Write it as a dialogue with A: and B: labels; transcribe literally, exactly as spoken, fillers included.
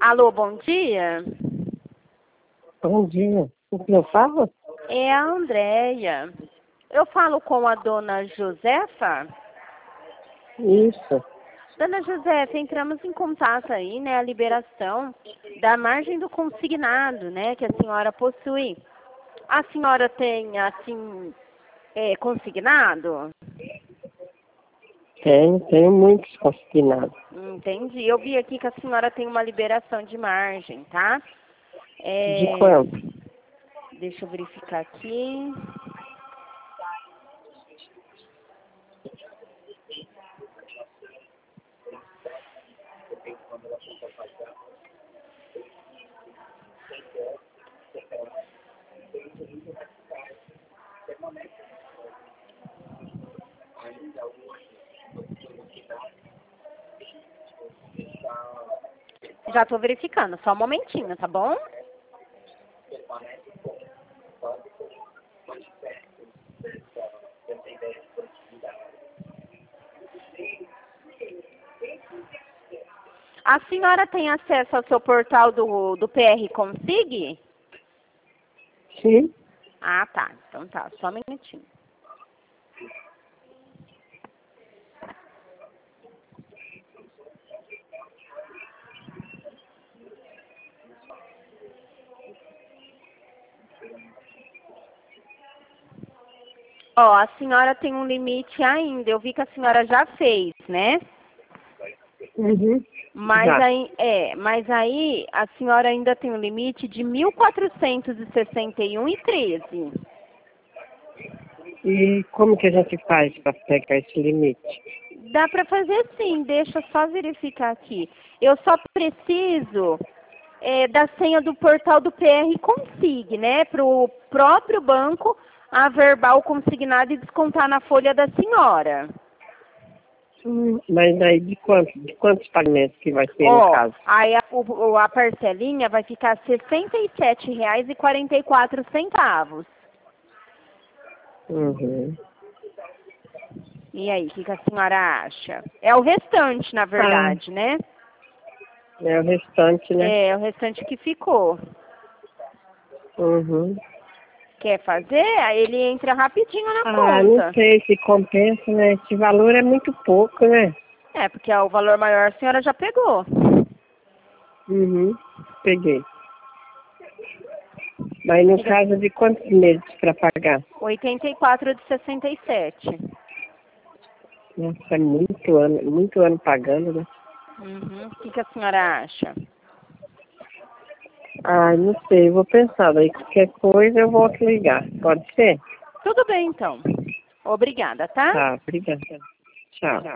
A: Alô, bom dia.
B: Bom dia. O que eu falo?
A: É a Andréia. Eu falo com a dona Josefa?
B: Isso.
A: Dona Josefa, entramos em contato aí, né, a liberação da margem do consignado, né, que a senhora possui. A senhora tem, assim, é, consignado?
B: Tenho, tenho muitos consignados.
A: Entendi. Eu vi aqui que a senhora tem uma liberação de margem, tá? É,
B: De quanto?
A: Deixa eu verificar aqui. Já estou verificando, só um momentinho, tá bom? A senhora tem acesso ao seu portal do, do P R Consig?
B: Sim.
A: Ah, tá. Então tá, só um minutinho. Ó, a senhora tem um limite ainda. Eu vi que a senhora já fez, né?
B: Uhum.
A: Mas
B: Já.
A: aí, é, mas aí a senhora ainda tem um limite de mil quatrocentos e sessenta e um e treze.
B: E como que a gente faz para pegar esse limite?
A: Dá para fazer sim, deixa eu só verificar aqui. Eu só preciso é, da senha do portal do P R Consig, né? Para o próprio banco averbar o consignado e descontar na folha da senhora.
B: Hum, mas aí de quanto? De quantos pagamentos que vai ser no
A: Ó,
B: caso?
A: aí a, o- a parcelinha vai ficar sessenta e sete reais e quarenta e quatro centavos.
B: Uhum.
A: E aí, o que, que a senhora acha? É o restante, na verdade, né?
B: É o restante, né?
A: É, o restante que ficou.
B: Uhum.
A: Quer fazer? Aí ele entra rapidinho na
B: Ah, não
A: conta.
B: sei se compensa, né? Esse valor é muito pouco, né?
A: É, porque o valor maior a senhora já pegou.
B: Uhum. Peguei. Mas no
A: Fica
B: caso de quantos meses para pagar?
A: oitenta e quatro de sessenta e sete.
B: Nossa, é muito ano, muito ano pagando, né?
A: Uhum. O que, que a senhora acha?
B: Ah, não sei, eu vou pensar. Daí qualquer coisa eu volto a ligar. Pode ser?
A: Tudo bem, então. Obrigada, tá?
B: Tá, obrigada. Tchau.